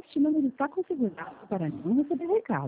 Este número está configurado para não receber recado.